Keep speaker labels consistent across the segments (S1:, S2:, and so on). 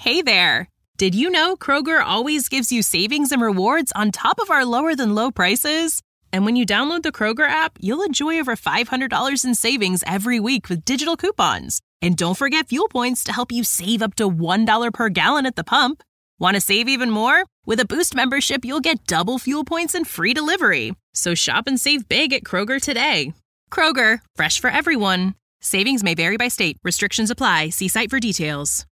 S1: Hey there! Did you know Kroger always gives you savings and rewards on top of our lower-than-low prices? And when you download the Kroger app, you'll enjoy over $500 in savings every week with digital coupons. And don't forget fuel points to help you save up to $1 per gallon at the pump. Want to save even more? With a Boost membership, you'll get double fuel points and free delivery. So shop and save big at Kroger today. Kroger, fresh for everyone. Savings may vary by state. Restrictions apply. See site for details.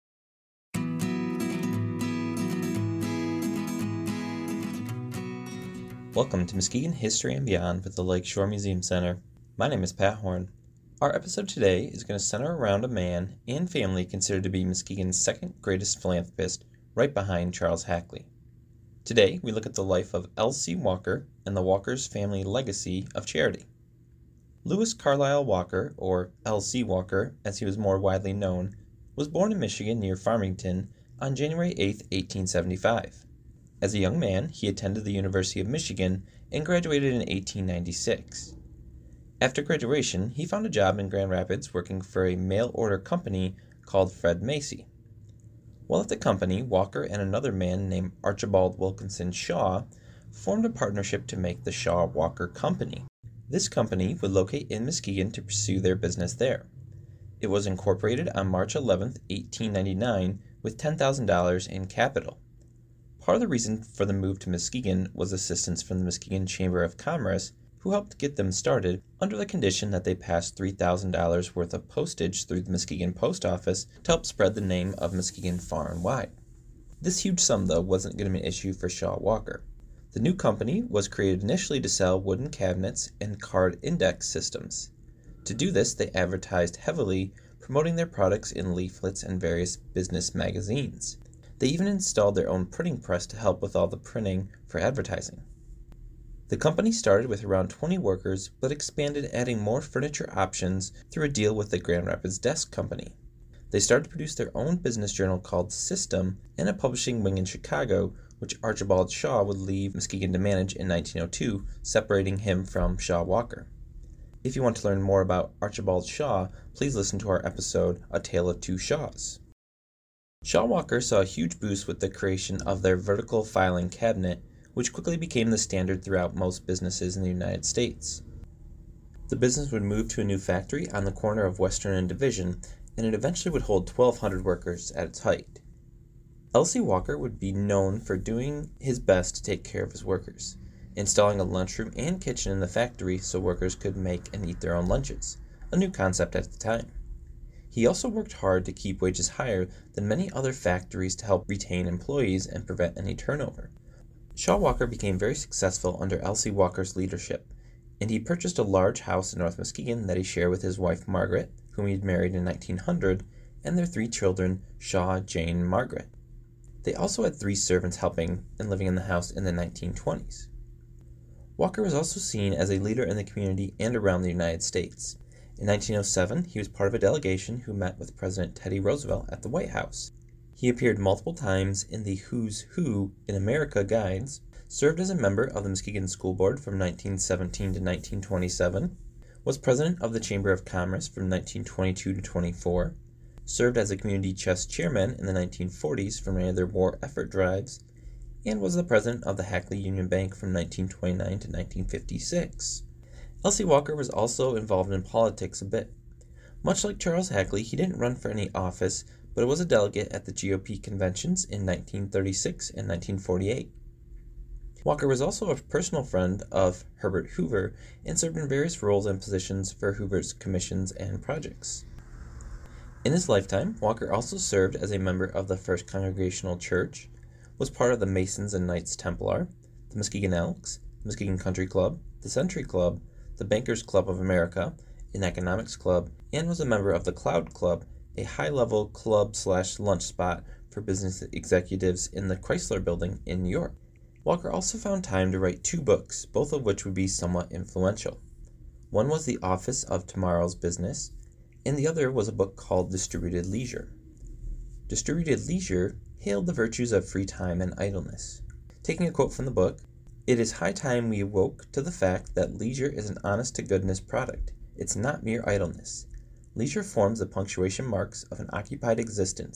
S2: Welcome to Muskegon History and Beyond with the Lakeshore Museum Center. My name is Pat Horn. Our episode today is going to center around a man and family considered to be Muskegon's second greatest philanthropist, right behind Charles Hackley. Today, we look at the life of L.C. Walker and the Walker's family legacy of charity. Lewis Carlisle Walker, or L.C. Walker as he was more widely known, was born in Michigan near Farmington on January 8, 1875. As a young man, he attended the University of Michigan and graduated in 1896. After graduation, he found a job in Grand Rapids working for a mail-order company called Fred Macy. While at the company, Walker and another man named Archibald Wilkinson Shaw formed a partnership to make the Shaw-Walker Company. This company would locate in Muskegon to pursue their business there. It was incorporated on March 11, 1899, with $10,000 in capital. Part of the reason for the move to Muskegon was assistance from the Muskegon Chamber of Commerce, who helped get them started under the condition that they passed $3,000 worth of postage through the Muskegon Post Office to help spread the name of Muskegon far and wide. This huge sum, though, wasn't going to be an issue for Shaw-Walker. The new company was created initially to sell wooden cabinets and card index systems. To do this, they advertised heavily, promoting their products in leaflets and various business magazines. They even installed their own printing press to help with all the printing for advertising. The company started with around 20 workers, but expanded, adding more furniture options through a deal with the Grand Rapids Desk Company. They started to produce their own business journal called System and a publishing wing in Chicago, which Archibald Shaw would leave Muskegon to manage in 1902, separating him from Shaw-Walker. If you want to learn more about Archibald Shaw, please listen to our episode, A Tale of Two Shaws. Shaw-Walker saw a huge boost with the creation of their vertical filing cabinet, which quickly became the standard throughout most businesses in the United States. The business would move to a new factory on the corner of Western and Division, and it eventually would hold 1,200 workers at its height. L.C. Walker would be known for doing his best to take care of his workers, installing a lunchroom and kitchen in the factory so workers could make and eat their own lunches, a new concept at the time. He also worked hard to keep wages higher than many other factories to help retain employees and prevent any turnover. Shaw-Walker became very successful under L.C. Walker's leadership, and he purchased a large house in North Muskegon that he shared with his wife Margaret, whom he had married in 1900, and their 3 children, Shaw, Jane, and Margaret. They also had 3 servants helping and living in the house in the 1920s. Walker was also seen as a leader in the community and around the United States. In 1907, he was part of a delegation who met with President Teddy Roosevelt at the White House. He appeared multiple times in the Who's Who in America guides, served as a member of the Muskegon School Board from 1917 to 1927, was president of the Chamber of Commerce from 1922 to 24, served as a community chess chairman in the 1940s for many of their war effort drives, and was the president of the Hackley Union Bank from 1929 to 1956. L.C. Walker was also involved in politics a bit. Much like Charles Hackley, he didn't run for any office, but was a delegate at the GOP conventions in 1936 and 1948. Walker was also a personal friend of Herbert Hoover and served in various roles and positions for Hoover's commissions and projects. In his lifetime, Walker also served as a member of the First Congregational Church, was part of the Masons and Knights Templar, the Muskegon Elks, the Muskegon Country Club, the Century Club, the Bankers Club of America, an economics club, and was a member of the Cloud Club, a high-level club/lunch spot for business executives in the Chrysler Building in New York. Walker also found time to write 2 books, both of which would be somewhat influential. One was The Office of Tomorrow's Business, and the other was a book called Distributed Leisure. Distributed Leisure hailed the virtues of free time and idleness. Taking a quote from the book, "It is high time we awoke to the fact that leisure is an honest-to-goodness product. It's not mere idleness. Leisure forms the punctuation marks of an occupied existence,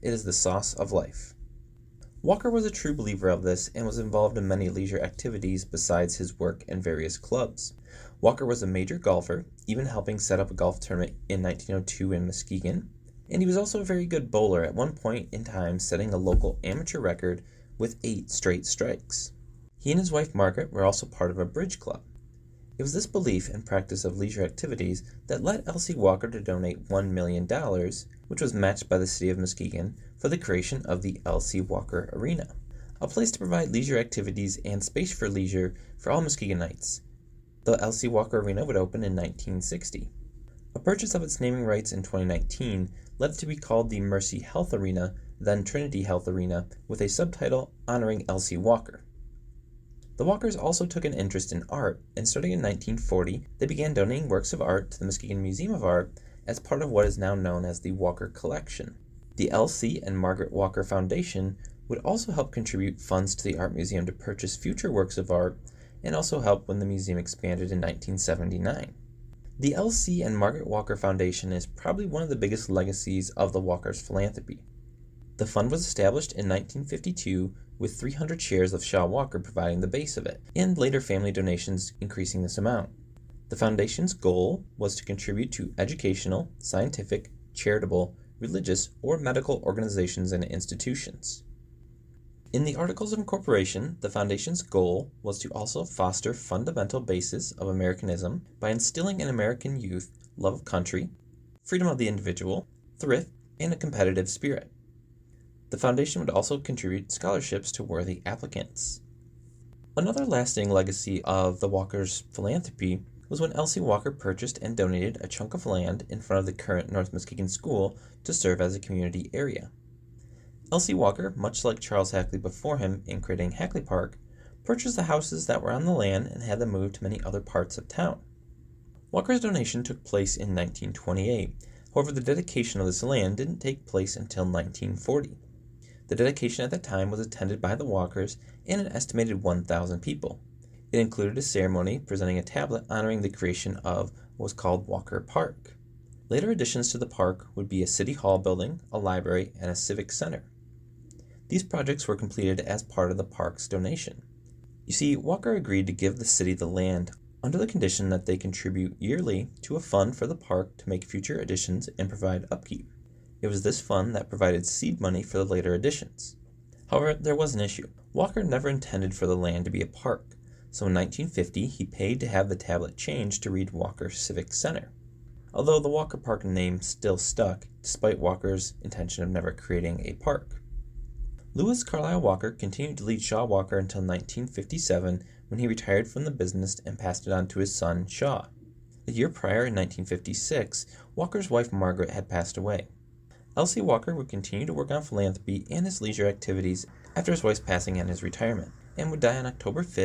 S2: it is the sauce of life. Walker was a true believer of this and was involved in many leisure activities besides his work in various clubs. Walker was a major golfer, even helping set up a golf tournament in 1902 in Muskegon, and he was also a very good bowler, at one point in time setting a local amateur record with 8 straight strikes. He and his wife Margaret were also part of a bridge club. It was this belief and practice of leisure activities that led Elsie Walker to donate $1 million, which was matched by the city of Muskegon, for the creation of the Elsie Walker Arena, a place to provide leisure activities and space for leisure for all Muskegonites. The Elsie Walker Arena would open in 1960. A purchase of its naming rights in 2019 led it to be called the Mercy Health Arena, then Trinity Health Arena, with a subtitle honoring Elsie Walker. The Walkers also took an interest in art, and starting in 1940, they began donating works of art to the Muskegon Museum of Art as part of what is now known as the Walker Collection. The Elsie and Margaret Walker Foundation would also help contribute funds to the art museum to purchase future works of art, and also help when the museum expanded in 1979. The Elsie and Margaret Walker Foundation is probably one of the biggest legacies of the Walkers' philanthropy. The fund was established in 1952 with 300 shares of Shaw Walker providing the base of it, and later family donations increasing this amount. The foundation's goal was to contribute to educational, scientific, charitable, religious, or medical organizations and institutions. In the Articles of Incorporation, the Foundation's goal was to also foster fundamental bases of Americanism by instilling in American youth love of country, freedom of the individual, thrift, and a competitive spirit. The Foundation would also contribute scholarships to worthy applicants. Another lasting legacy of the Walkers' philanthropy was when Elsie Walker purchased and donated a chunk of land in front of the current North Muskegon School to serve as a community area. Elsie Walker, much like Charles Hackley before him in creating Hackley Park, purchased the houses that were on the land and had them moved to many other parts of town. Walker's donation took place in 1928, however the dedication of this land didn't take place until 1940. The dedication at that time was attended by the Walkers and an estimated 1,000 people. It included a ceremony presenting a tablet honoring the creation of what was called Walker Park. Later additions to the park would be a city hall building, a library, and a civic center. These projects were completed as part of the park's donation. You see, Walker agreed to give the city the land under the condition that they contribute yearly to a fund for the park to make future additions and provide upkeep. It was this fund that provided seed money for the later additions. However, there was an issue. Walker never intended for the land to be a park, so in 1950 he paid to have the tablet changed to read Walker Civic Center, although the Walker Park name still stuck despite Walker's intention of never creating a park. Lewis Carlisle Walker continued to lead Shaw Walker until 1957 when he retired from the business and passed it on to his son Shaw. A year prior, in 1956, Walker's wife Margaret had passed away. Elsie Walker would continue to work on philanthropy and his leisure activities after his wife's passing and his retirement, and would die on October 5,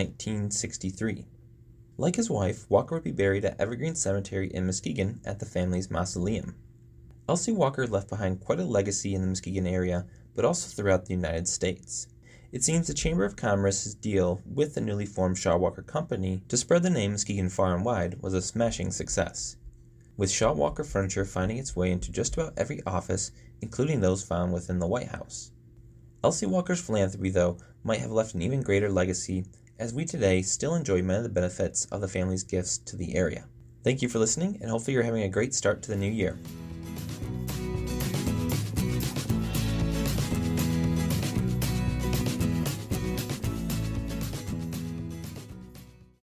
S2: 1963. Like his wife, Walker would be buried at Evergreen Cemetery in Muskegon at the family's mausoleum. Elsie Walker left behind quite a legacy in the Muskegon area, but also throughout the United States. It seems the Chamber of Commerce's deal with the newly formed Shaw Walker Company to spread the name Muskegon far and wide was a smashing success, with Shaw Walker furniture finding its way into just about every office, including those found within the White House. Elsie Walker's philanthropy, though, might have left an even greater legacy, as we today still enjoy many of the benefits of the family's gifts to the area. Thank you for listening, and hopefully you're having a great start to the new year.